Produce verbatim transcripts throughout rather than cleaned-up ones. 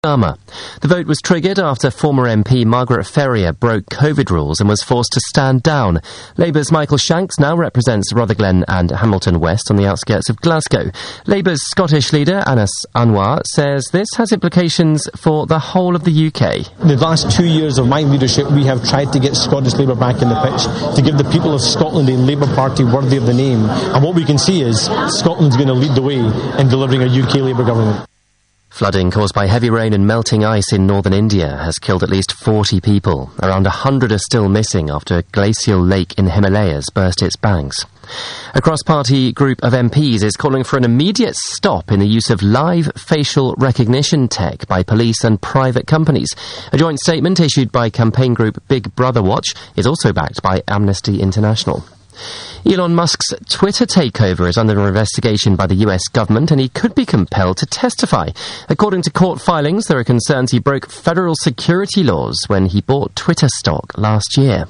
The vote was triggered after former M P Margaret Ferrier broke COVID rules and was forced to stand down. Labour's Michael Shanks now represents Rutherglen and Hamilton West on the outskirts of Glasgow. Labour's Scottish leader, Anas Anwar, says this has implications for the whole of the U K. The last two years of my leadership, we have tried to get Scottish Labour back in the pitch, to give the people of Scotland a Labour Party worthy of the name. And what we can see is Scotland's going to lead the way in delivering a U K Labour government. Flooding caused by heavy rain and melting ice in northern India has killed at least forty people. Around one hundred are still missing after a glacial lake in the Himalayas burst its banks. A cross-party group of M Ps is calling for an immediate stop in the use of live facial recognition tech by police and private companies. A joint statement issued by campaign group Big Brother Watch is also backed by Amnesty International. Elon Musk's Twitter takeover is under investigation by the U S government, and he could be compelled to testify. According to court filings, there are concerns he broke federal security laws when he bought Twitter stock last year.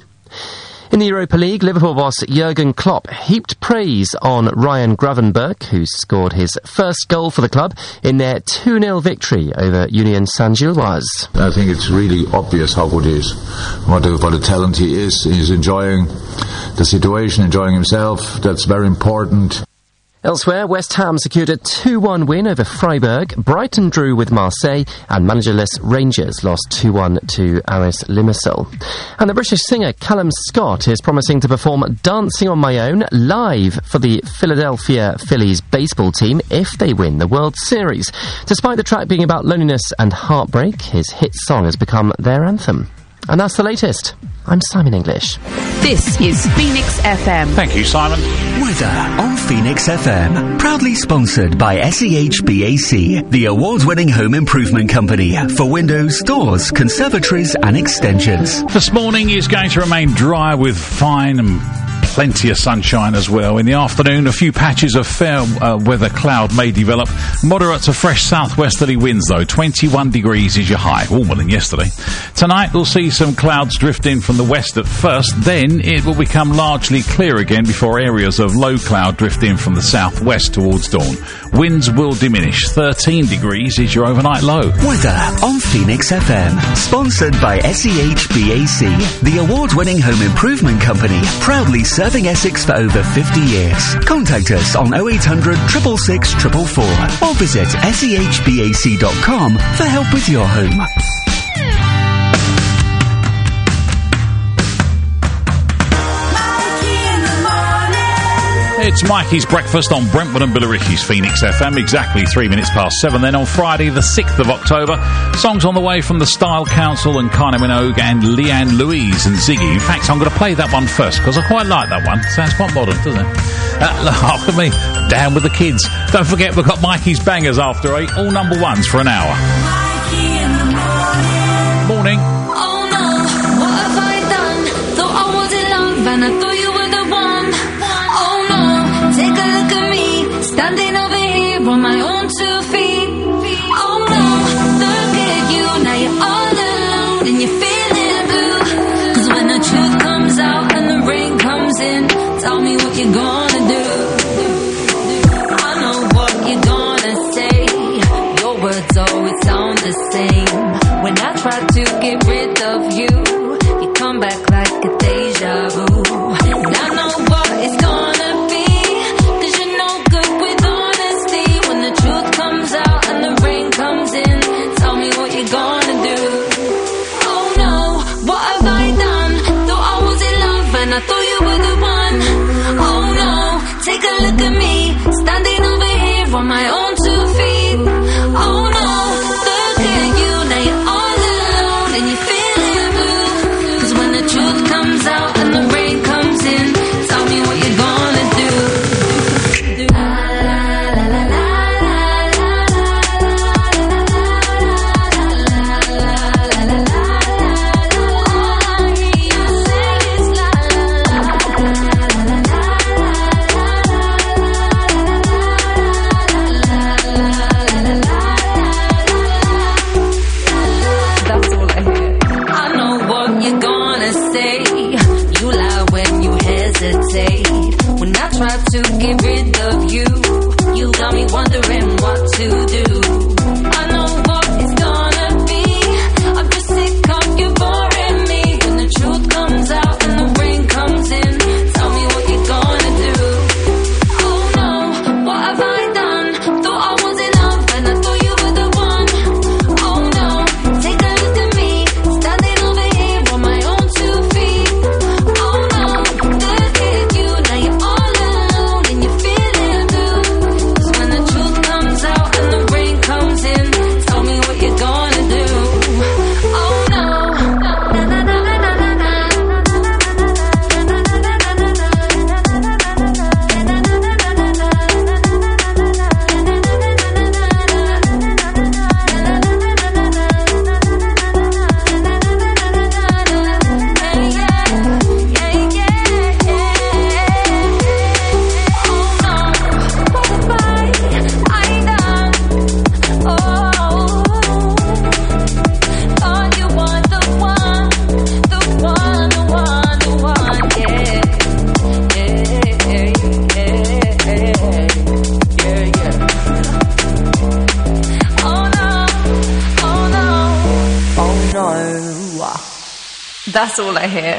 In the Europa League, Liverpool boss Jurgen Klopp heaped praise on Ryan Gravenberch, who scored his first goal for the club in their two nil victory over Union Saint-Gilloise. I think it's really obvious how good he is, what a, what a talent he is. He's enjoying the situation, enjoying himself. That's very important. Elsewhere, West Ham secured a two one win over Freiburg, Brighton drew with Marseille, and managerless Rangers lost two one to Aris Limassol. And the British singer Callum Scott is promising to perform Dancing on My Own live for the Philadelphia Phillies baseball team if they win the World Series. Despite the track being about loneliness and heartbreak, his hit song has become their anthem. And that's the latest. I'm Simon English. This is Phoenix F M. Thank you, Simon. Weather on Phoenix F M. Proudly sponsored by S E H B A C, the award-winning home improvement company for windows, doors, conservatories and extensions. This morning is going to remain dry with fine and plenty of sunshine as well. In the afternoon, a few patches of fair uh, weather cloud may develop. Moderate to fresh southwesterly winds, though. twenty-one degrees is your high, warmer than yesterday. Tonight, we'll see some clouds drift in from the west at first. Then it will become largely clear again before areas of low cloud drift in from the southwest towards dawn. Winds will diminish. thirteen degrees is your overnight low. Weather on Phoenix F M. Sponsored by S E H B A C, the award-winning home improvement company, proudly serving Essex for over fifty years. Contact us on oh eight hundred, six six six, four four four or visit S E H B A C dot com for help with your home. It's Mikey's Breakfast on Brentwood and Billericay's Phoenix F M, exactly three minutes past seven. Then on Friday, the sixth of October, songs on the way from the Style Council and Kylie Minogue and Leanne Louise and Ziggy. In fact, I'm going to play that one first because I quite like that one. Sounds quite modern, doesn't it? Uh, look at me, down with the kids. Don't forget, we've got Mikey's Bangers after eight, all number ones for an hour. Mikey in the morning. Morning. Oh no, what have I done? Thought I was in love and I thought you were the one. Oh no, take a look at me, standing over here on my own two feet. Oh no, look at you, now you're all alone and you're feeling blue. Cause when the truth comes out and the rain comes in, tell me what you're gonna do. I know what you're gonna say, your words always sound the same. When I try to get rid of you, you come back like a deja vu. And I know what it's gonna be, cause you're no good with honesty. When the truth comes out and the rain comes in, tell me what you're gonna do. Oh no, what have I done? Thought I was in love and I thought you were the one. Oh no, take a look at me, standing over here on my own two feet. Oh no, look at you, now you're all alone and you're feeling blue. That's all I hear.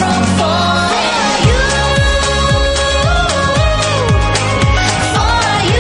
For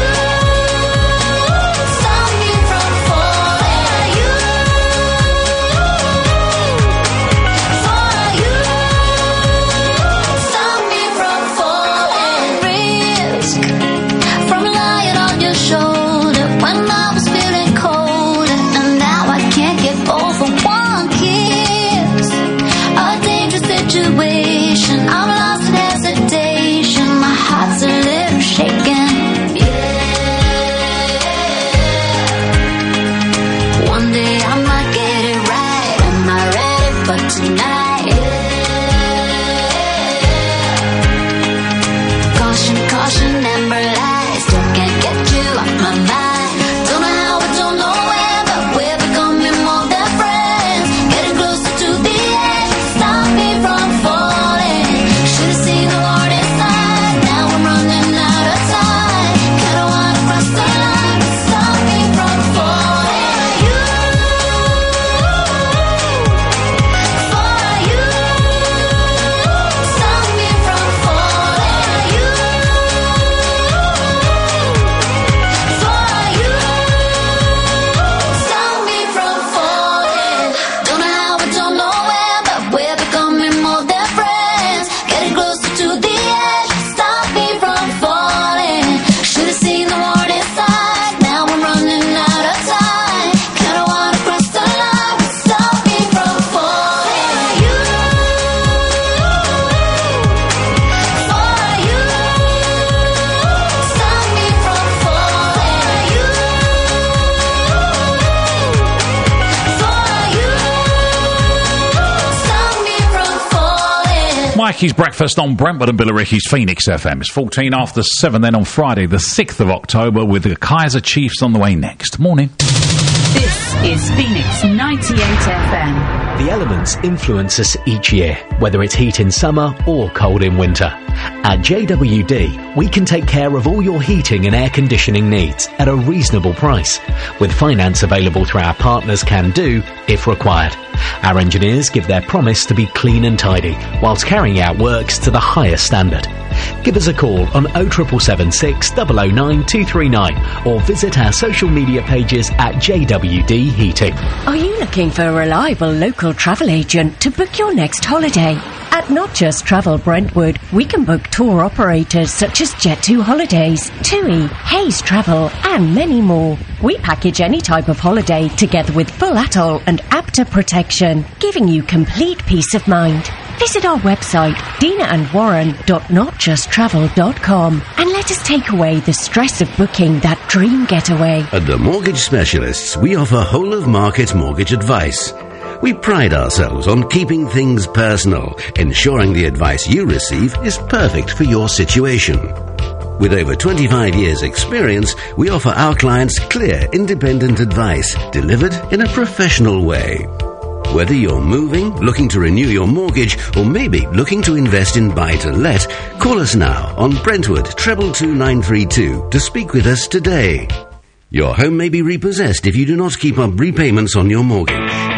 Mackey's Breakfast on Brentwood and Billericay's Phoenix F M. It's fourteen after seven then on Friday, the sixth of October, with the Kaiser Chiefs on the way next. Morning. This is Phoenix ninety-eight F M. The elements influence us each year, whether it's heat in summer or cold in winter. At J W D, we can take care of all your heating and air conditioning needs at a reasonable price, with finance available through our partners Can Do if required. Our engineers give their promise to be clean and tidy, whilst carrying out works to the highest standard. Give us a call on oh seven seven six, oh oh nine, two three nine or visit our social media pages at J W D Heating. Are you looking for a reliable local travel agent to book your next holiday? At Not Just Travel Brentwood, we can book tour operators such as Jet two Holidays, TUI, Hayes Travel, and many more. We package any type of holiday together with full atoll and APTA protection, giving you complete peace of mind. Visit our website, dina and warren dot not just travel dot com, and let us take away the stress of booking that dream getaway. At the Mortgage Specialists, we offer whole-of-market mortgage advice. We pride ourselves on keeping things personal, ensuring the advice you receive is perfect for your situation. With over twenty-five years' experience, we offer our clients clear, independent advice delivered in a professional way. Whether you're moving, looking to renew your mortgage, or maybe looking to invest in buy-to-let, call us now on Brentwood treble two nine three two to speak with us today. Your home may be repossessed if you do not keep up repayments on your mortgage.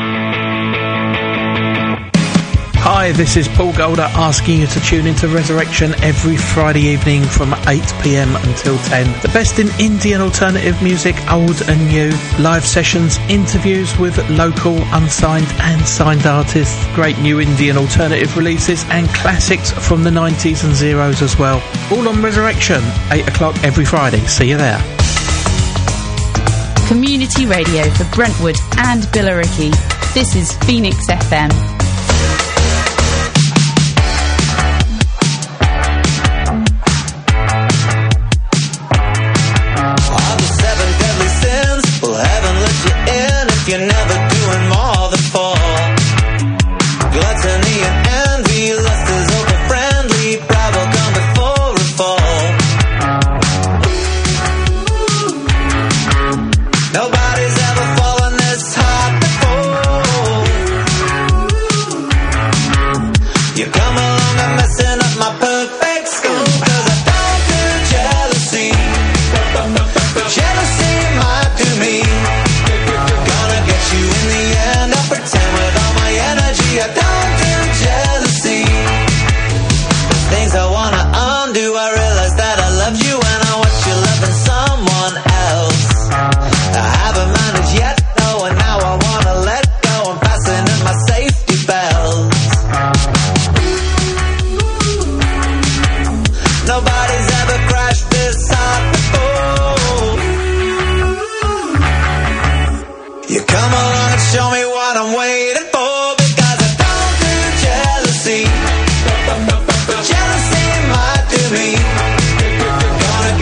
Hi, this is Paul Golder asking you to tune into Resurrection every Friday evening from eight p m until ten. The best in Indian alternative music, old and new, live sessions, interviews with local, unsigned and signed artists, great new Indian alternative releases and classics from the nineties and zeros as well. All on Resurrection, eight o'clock every Friday. See you there. Community radio for Brentwood and Billericay. This is Phoenix F M. You're never doing more than four. Gluttony and envy, lust is over friendly, pride will come before a fall. Nobody's ever fallen this hard before. You come along and messing up my perfect school, 'cause I don't do jealousy, but jealousy might do me. You in the end, I'll pretend with all my energy I don't do jealousy. Things I wanna undo, I realize that I loved you and I watch you loving someone else. I haven't managed yet, though, and now I wanna let go. I'm passing in my safety belts. Nobody's ever crashed this hard before. You come along and show me what I'm waiting for, because I don't do jealousy, but jealousy might do me. Gonna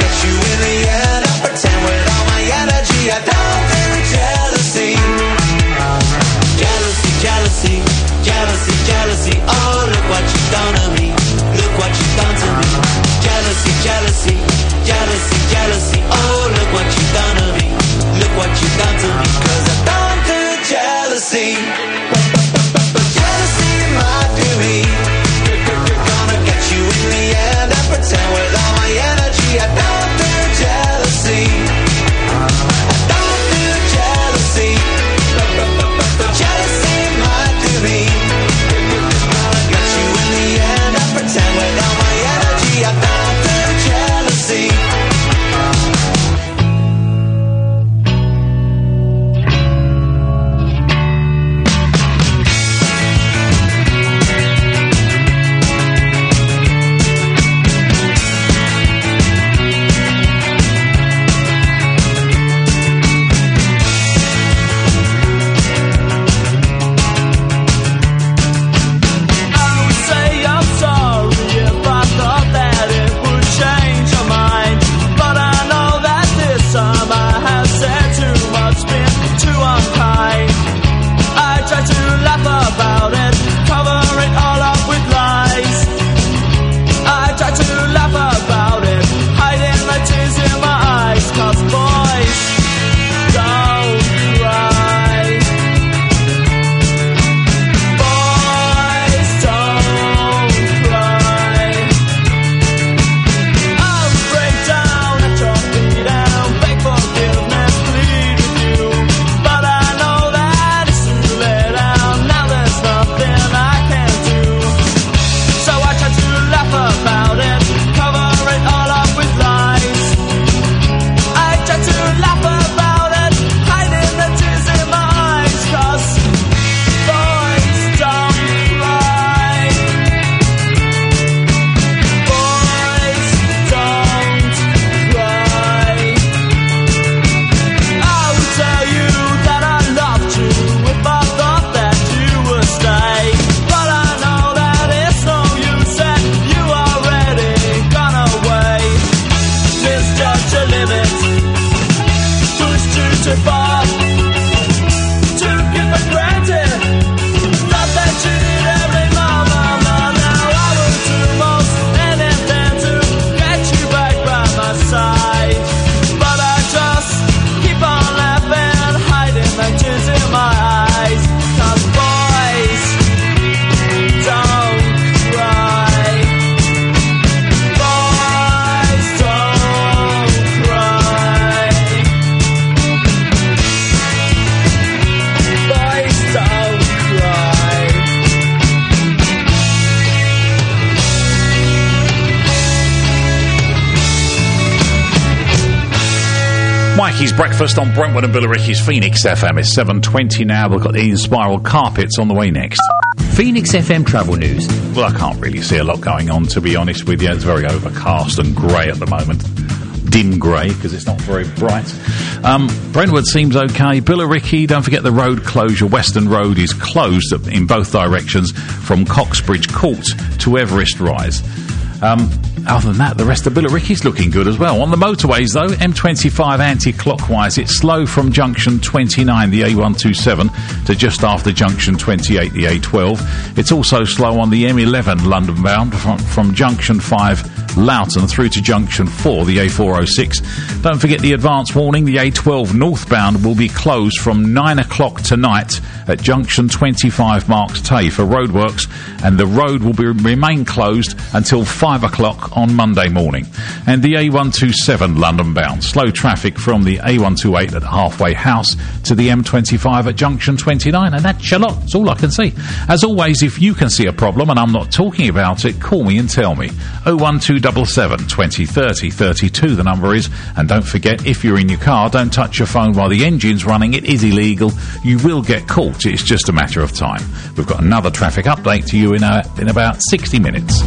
Mikey's Breakfast on Brentwood and Billericay's Phoenix F M. It's seven twenty now. We've got the Ian Spiral Carpets on the way next. Phoenix F M travel news. Well, I can't really see a lot going on, to be honest with you. It's very overcast and grey at the moment. Dim grey, because it's not very bright. Um, Brentwood seems okay. Billericay, don't forget the road closure. Western Road is closed in both directions from Coxbridge Court to Everest Rise. Um, other than that, the rest of Billericay's looking good as well. On the motorways, though, M twenty-five anti-clockwise, it's slow from junction twenty-nine, the A one twenty-seven, to just after junction twenty-eight, the A twelve. It's also slow on the M eleven London bound from, from junction five, Loughton, through to junction four, the A four oh six. Don't forget the advance warning, the A twelve northbound will be closed from nine o'clock tonight at junction twenty-five Marks Tay for roadworks, and the road will be, remain closed until five o'clock on Monday morning. And the A one twenty-seven London bound, slow traffic from the A one twenty-eight at Halfway House to the M twenty-five at junction twenty-nine, and that's a lot. That's all I can see. As always, if you can see a problem and I'm not talking about it, call me and tell me. oh one two seven seven, twenty, thirty, thirty-two the number is. And don't forget, if you're in your car, don't touch your phone while the engine's running. It is illegal. You will get caught. It's just a matter of time. We've got another traffic update to you in, a, in about sixty minutes.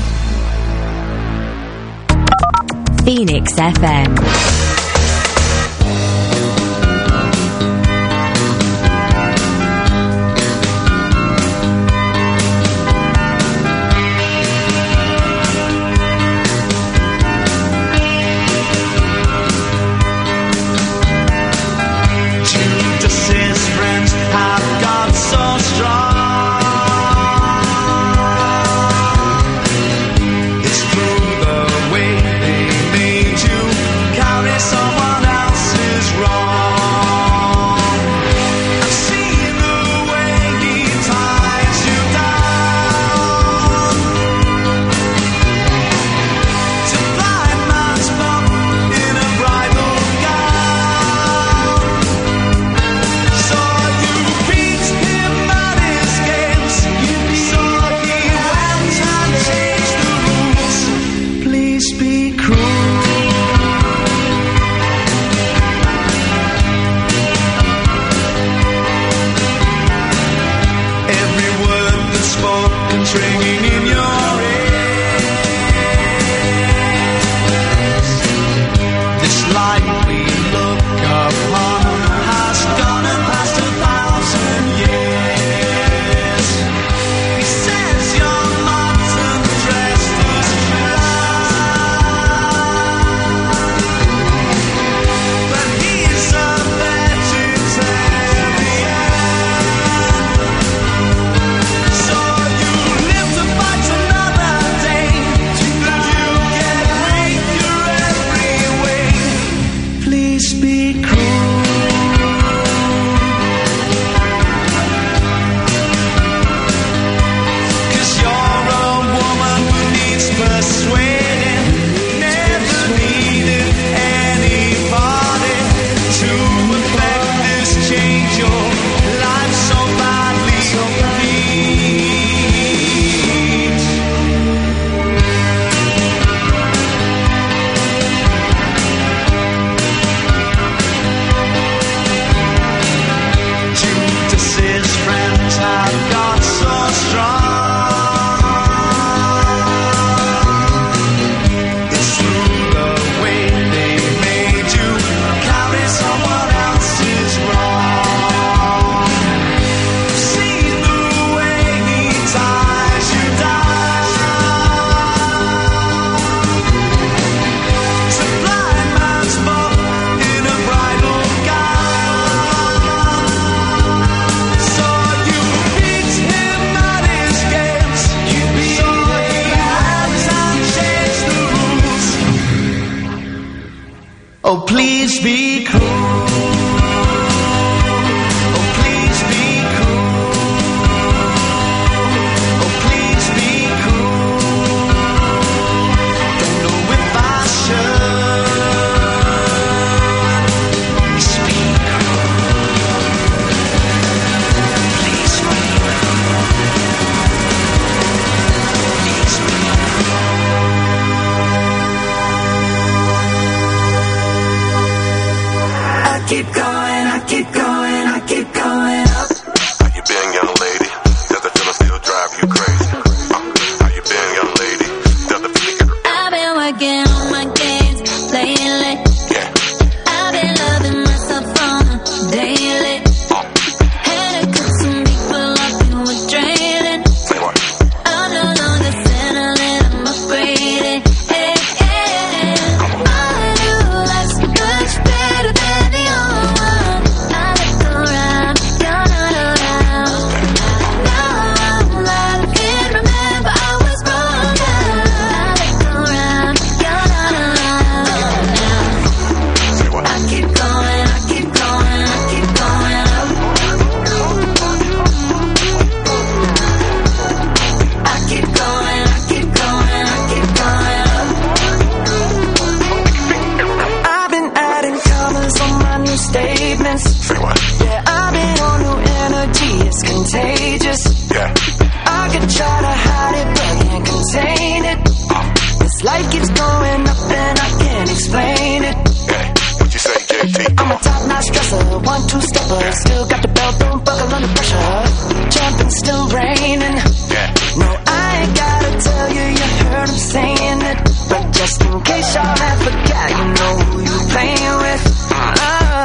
Phoenix F M. Oh, please be cool. Oh, please be cool. Oh, please be cool. Don't know if I should. Please be cool. Please be cool. Please be cool. keep going, I keep going, I keep going up. How you been, young lady? Does the feeling still drive you crazy? Uh, how you been, young lady? Does the feeling get... I've been working on my games lately. Yeah. I've been loving myself on a daily. Uh. Had to cut some people off who were draining. Say what? I'm no longer settling, I'm upgrading. Hey, hey. All I do life's much better than the old one. I look around, you're not around. Now I'm alive, I can't remember I was wrong now. I look around, you're not around now. Say what? I keep going, I keep going, I keep going up. I keep going, I keep going, I keep going up. I've been adding colors on my new statements. Say what? Yeah, I've been on new energy, it's contagious. Yeah. I could try to hide it, but can't contain it. This light keeps going up and I can't explain it. Yeah. What you say, J T? I'm a top-notch dresser, one-two-stepper. Still got the belt, don't buckle under pressure. Jumping, still raining. Yeah. No, I ain't gotta tell you, you heard him saying it. But just in case y'all have forgot, you know who you playing with. Oh.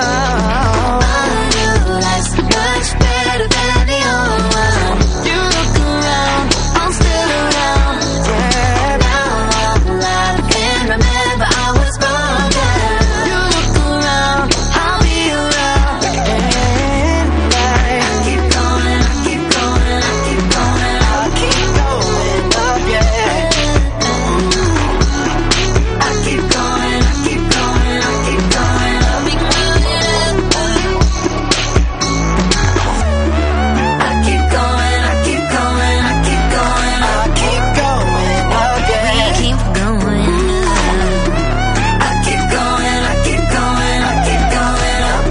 Life's much better than the old one. You look around, I'm still around. Yeah. Now I'm alive, I can't remember I was wrong. You look around, I'll be around. And I Keep going, I keep going, I keep going. I'll keep going up, yeah. I keep going, I keep going, I keep going. I'll be moving up. I keep going, I keep going, I keep going. I'll keep going up, yeah. Keep going up. I keep going, I keep going, I keep going up.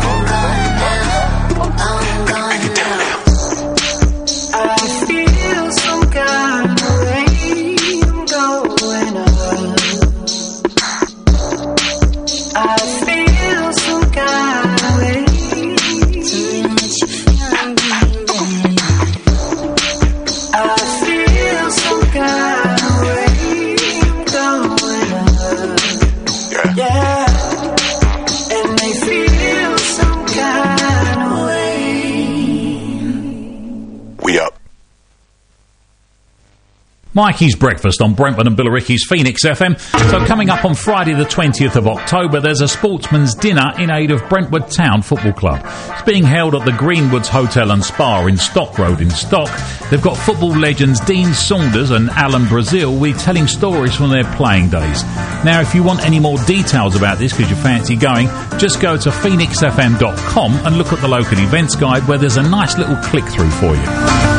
I'm going up. I'm going up. I feel some kind of way. I'm going up. I feel some kind of way. I feel some kind of way. I'm going up. Yeah. And they feel some kind of way. We up. Mikey's Breakfast on Brentford and Billericay's Phoenix F M. So coming up on Friday the twentieth of October, there's a sportsman's dinner in aid of Brentwood Town Football Club. It's being held at the Greenwoods Hotel and Spa in Stock Road in Stock. They've got football legends Dean Saunders and Alan Brazil retelling stories from their playing days. Now, if you want any more details about this because you fancy going, just go to phoenix f m dot com and look at the local events guide where there's a nice little click-through for you.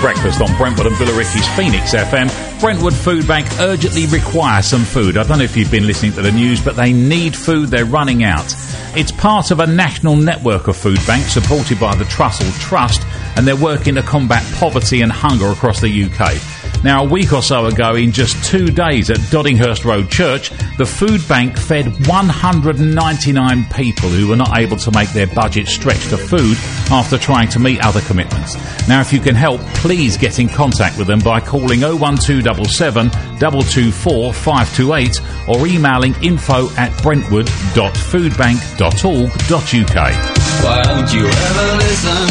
breakfast on Brentwood and Billericay's Phoenix F M. Brentwood Food Bank urgently require some food. I don't know if you've been listening to the news, but they need food. They're running out. It's part of a national network of food banks supported by the Trussell Trust, and they're working to combat poverty and hunger across the U K. Now, a week or so ago, in just two days at Doddinghurst Road Church, the food bank fed one hundred ninety-nine people who were not able to make their budget stretch to food after trying to meet other commitments. Now, if you can help, please get in contact with them by calling oh one two seven seven, two two four, five two eight or emailing info at brentwood dot foodbank dot org dot uk. Why don't you ever listen?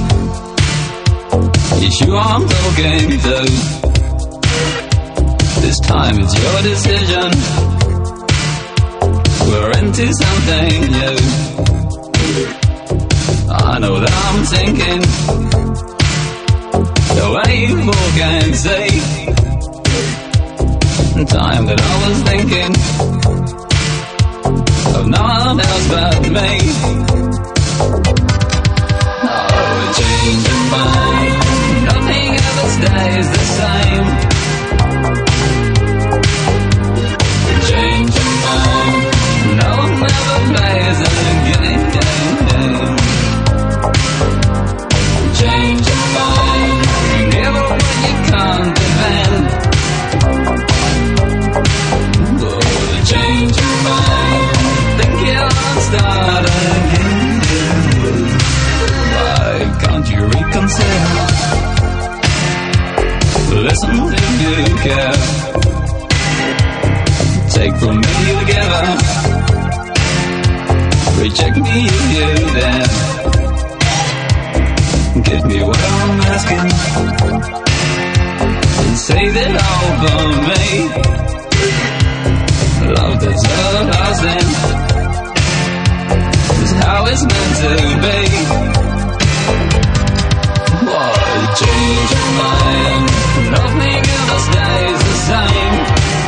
It's you I'm talking to. This time it's your decision. We're into something new. I know that I'm thinking the way you walk and say. Time that I was thinking of no one else but me. Oh, change your mind. Nothing ever stays the same. Change your mind. No one ever plays a game, game, game. Change your mind. Give up what you can't defend. Oh, change your mind. Think you'll start again. Why can't you reconsider? Listen if you care. Take from me together. Reject me if you dare. Give me what I'm asking and save it all for me. Love that's everlasting is how it's meant to be. Why change your mind? Nothing ever stays the same.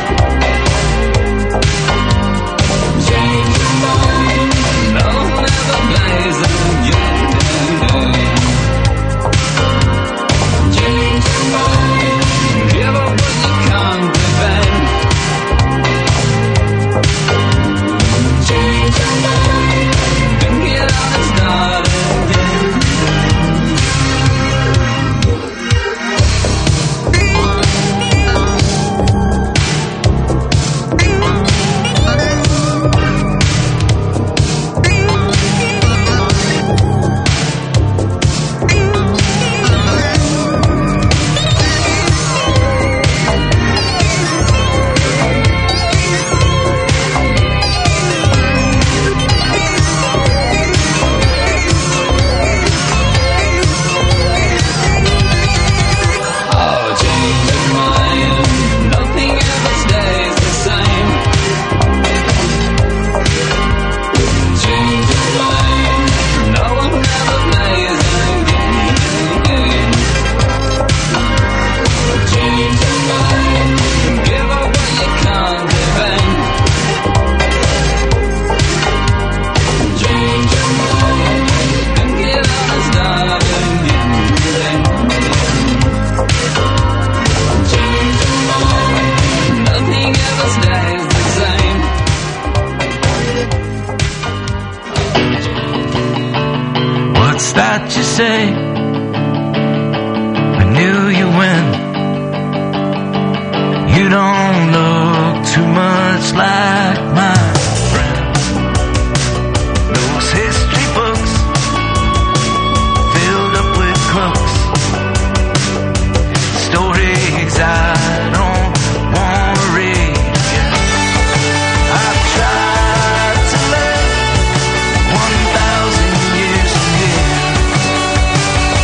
Change your mind. No one ever plays the game. Change your mind. Give up what you can't defend. Change your mind. Think it out and start again. Say, I knew you when you don't look too much like my friend. Those history books filled up with crooks, stories I don't want to read again. I've tried to live one thousand years from here.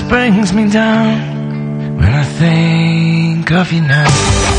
brings me down when I think of you now.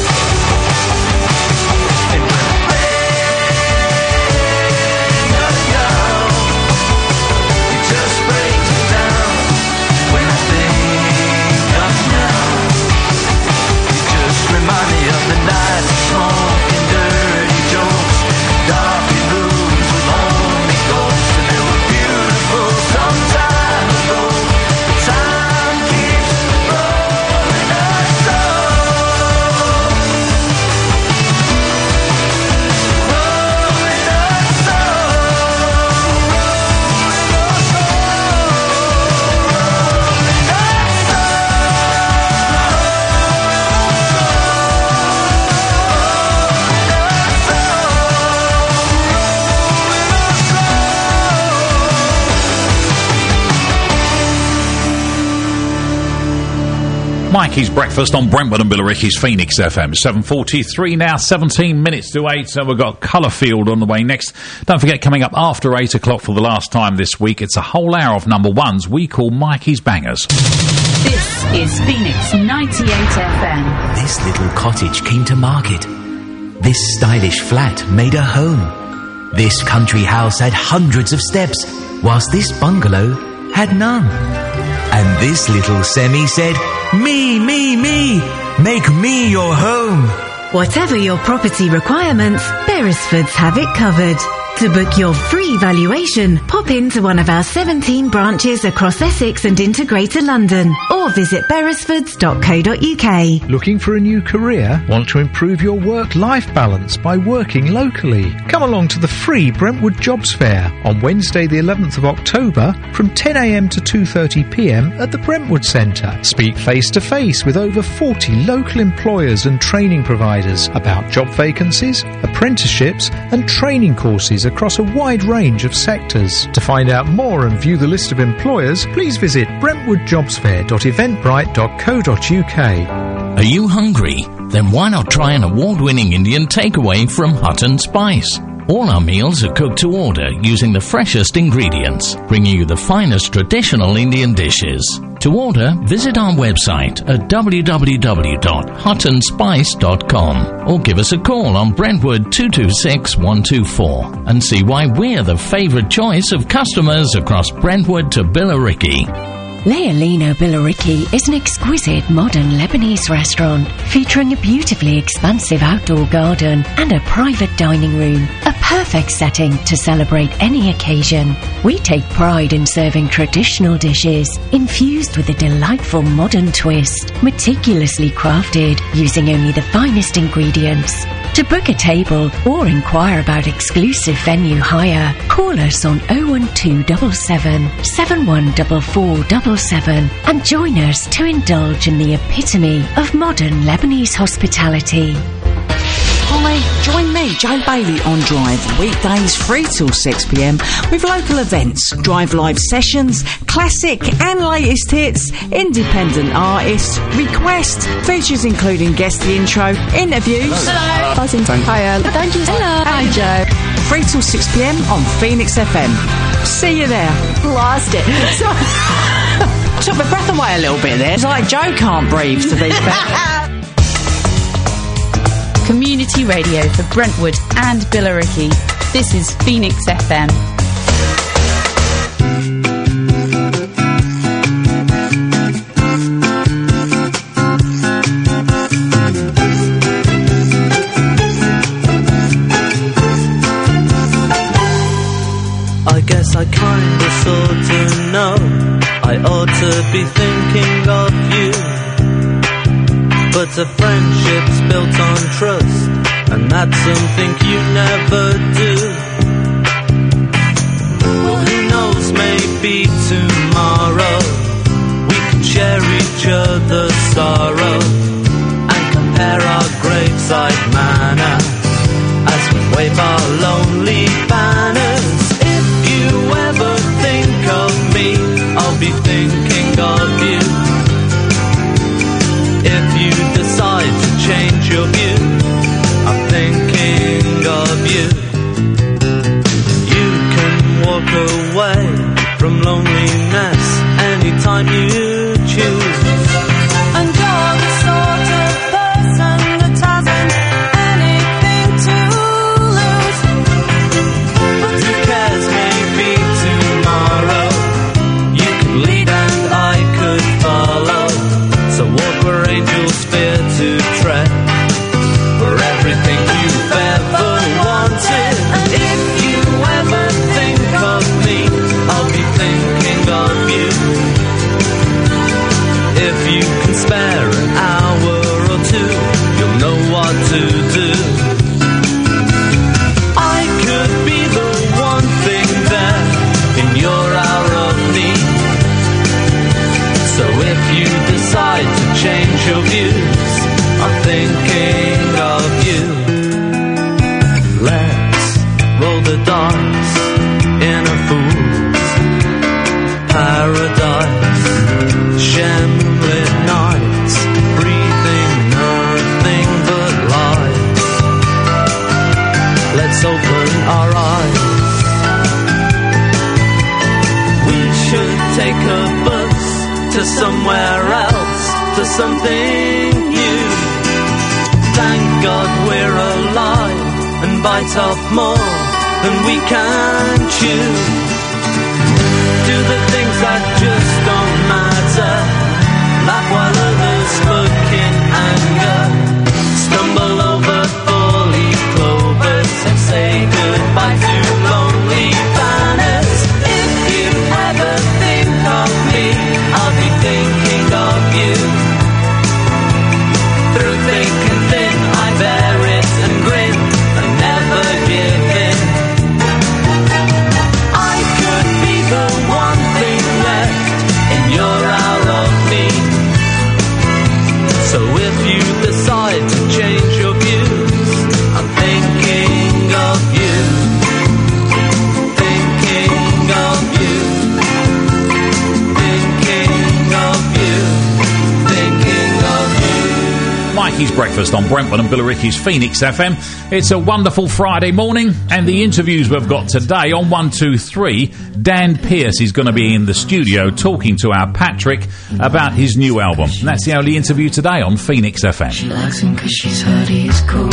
Mikey's Breakfast on Brentwood and Billericay's Phoenix F M. seven forty-three now, seventeen minutes to eight, so we've got Colourfield on the way next. Don't forget, coming up after eight o'clock for the last time this week, it's a whole hour of number ones we call Mikey's Bangers. This is Phoenix ninety-eight F M. This little cottage came to market. This stylish flat made a home. This country house had hundreds of steps, whilst this bungalow had none. And this little semi said, "Me, me, me, make me your home." Whatever your property requirements, Beresfords have it covered. To book your free valuation, pop into one of our seventeen branches across Essex and into Greater London, or visit beresfords dot co dot uk. Looking for a new career? Want to improve your work-life balance by working locally? Come along to the free Brentwood Jobs Fair on Wednesday the eleventh of October from ten a m to two thirty p m at the Brentwood Centre. Speak face-to-face with over forty local employers and training providers about job vacancies, apprenticeships and training courses across a wide range of sectors. To find out more and view the list of employers, please visit brentwood jobs fair dot eventbrite dot co dot uk. Are you hungry? Then why not try an award-winning Indian takeaway from Hut and Spice? All our meals are cooked to order using the freshest ingredients, bringing you the finest traditional Indian dishes. To order, visit our website at w w w dot hut and spice dot com or give us a call on Brentwood two two six one two four and see why we're the favourite choice of customers across Brentwood to Billericay. Leolino Billericay is an exquisite modern Lebanese restaurant featuring a beautifully expansive outdoor garden and a private dining room, a perfect setting to celebrate any occasion. We take pride in serving traditional dishes infused with a delightful modern twist, meticulously crafted using only the finest ingredients. To book a table or inquire about exclusive venue hire, call us on oh one two seven seven, seven one four four seven seven and join us to indulge in the epitome of modern Lebanese hospitality. Hi, join me, Joe Bailey, on Drive, weekdays three till six p m with local events, Drive live sessions, classic and latest hits, independent artists, request, features including guest the intro, interviews. Hello. Buzzing. Hiya. Thank you. Hello. Hi, Joe. three till six p m on Phoenix F M. See you there. Lost it. So, took my breath away a little bit there. It's like Joe can't breathe, to be fair. Community radio for Brentwood and Billericay. This is Phoenix F M. I guess I kinda sorta know I ought to be thinking of you, but a friendship's built on trust, and that's something you never do. Well, who knows, maybe tomorrow we can share each other's sorrow and compare our graveside manner as we wave our lonely banners. If you ever think of me, I'll be thinking of you. If you decide to change your view, I'm thinking of you. You can walk away from loneliness anytime you to something new. Thank God we're alive and bite off more than we can chew. Do the things that just don't matter. Laugh while others smoke in anger. Stumble over four-leaf clovers and say goodbye to lonely banners. If you ever think of me, I'll be thinking of you. Through thick and thin, I bear it and grin and never give in. I could be the one thing left in your hour of need. So if you decide to change your views, I'm thinking of you. Thinking of you. Thinking of you. Thinking of you. Mikey's Breakfast on Brentwood and Billericay's Phoenix F M. It's a wonderful Friday morning, and the interviews we've got today on one two three, Dan Pearce is going to be in the studio talking to our Patrick about his new album. And that's the only interview today on Phoenix F M. She likes him cause she's heard he's cool.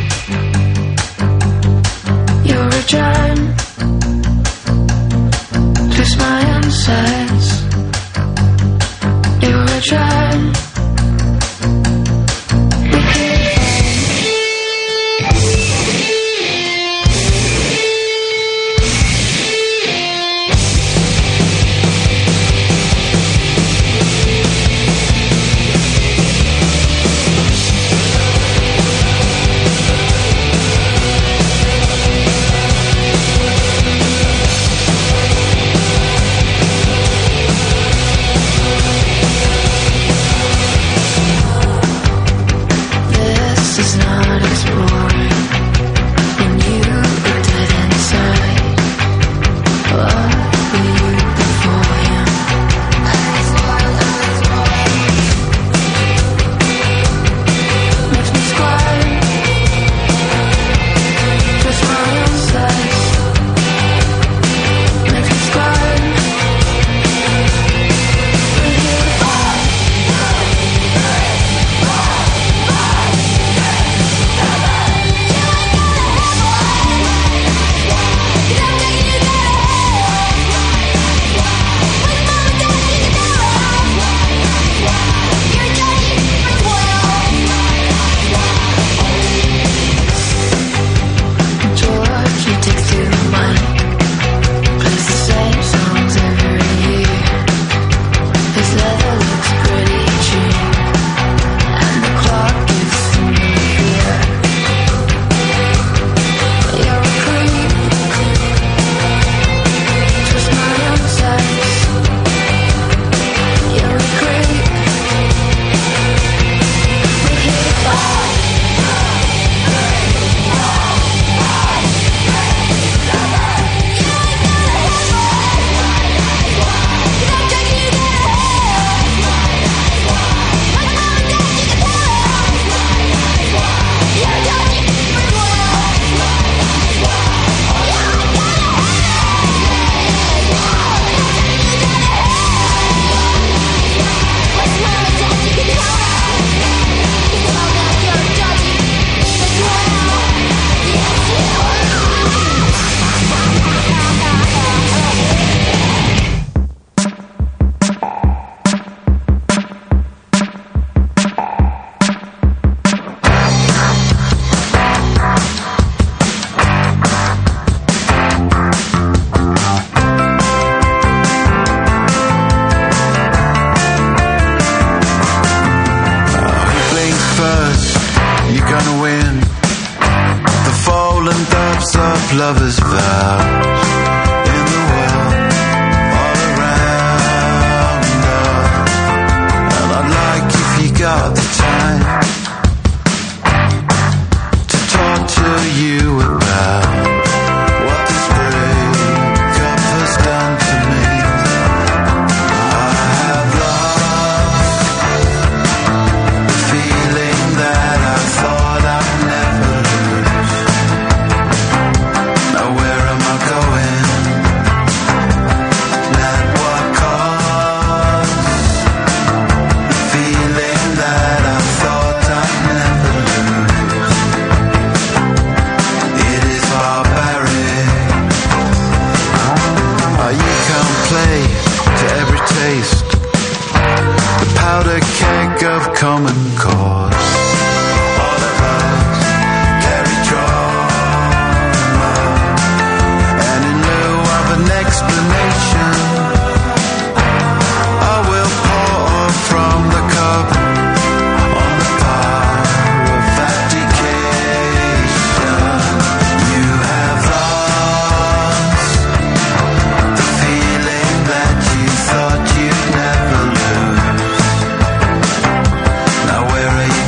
You're a giant. Twist my insides. You're a giant. Lovers' vows in the world all around us, and I'd like if you got the time to talk to you about what this breakup has done to me. I have lost the feeling that I thought I'd never lose. Now where am I going? And what caused the feeling common cause. All of us carry trauma, and in lieu of an explanation, I will pour from the cup on the fire of abdication. You have lost the feeling that you thought you'd never lose. Now where are you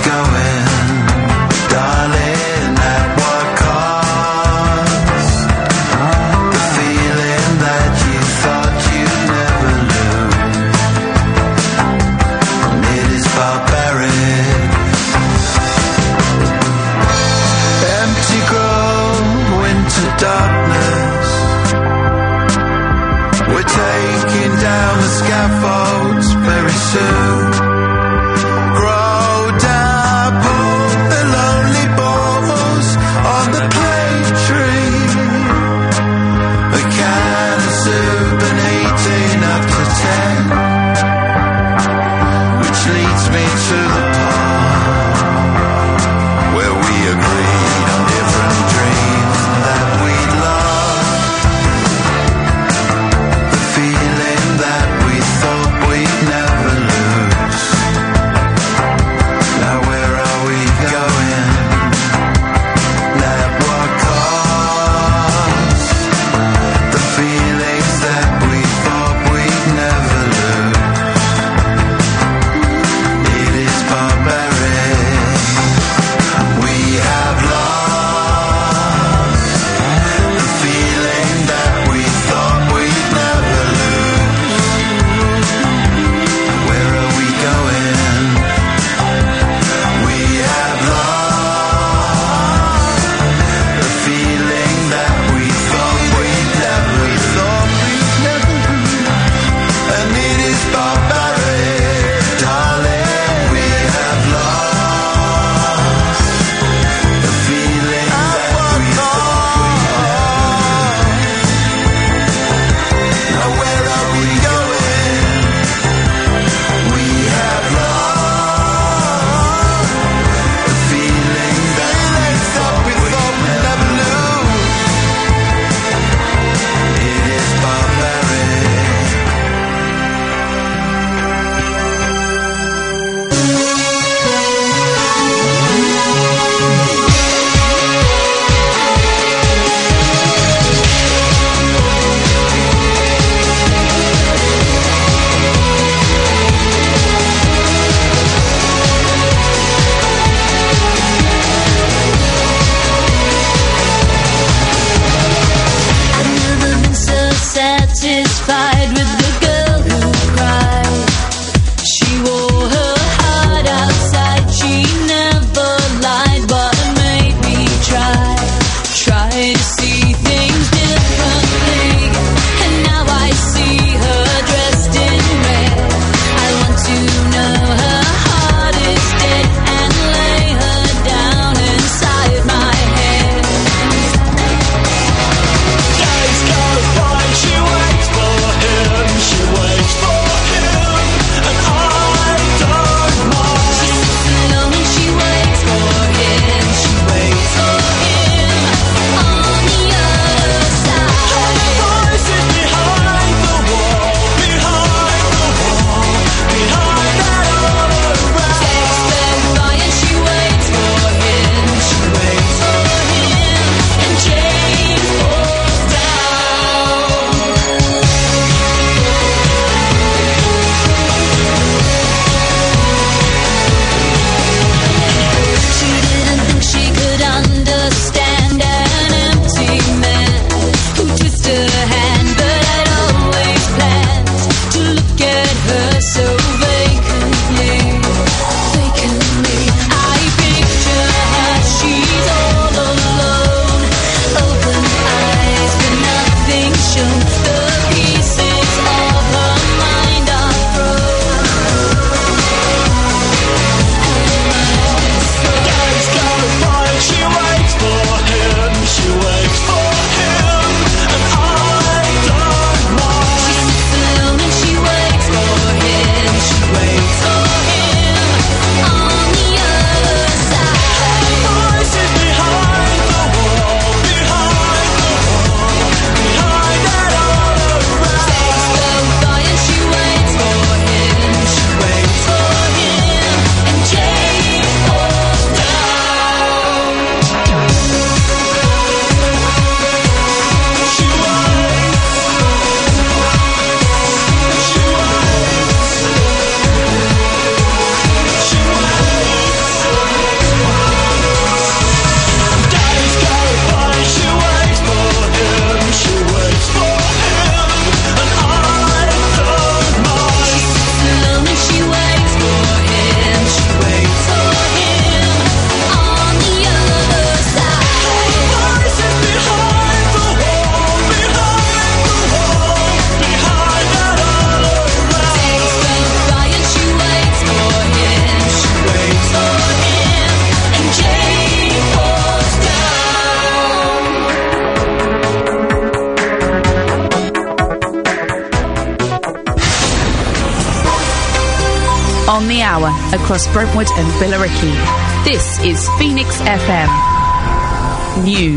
on the hour across Brentwood and Billericay. This is Phoenix F M News.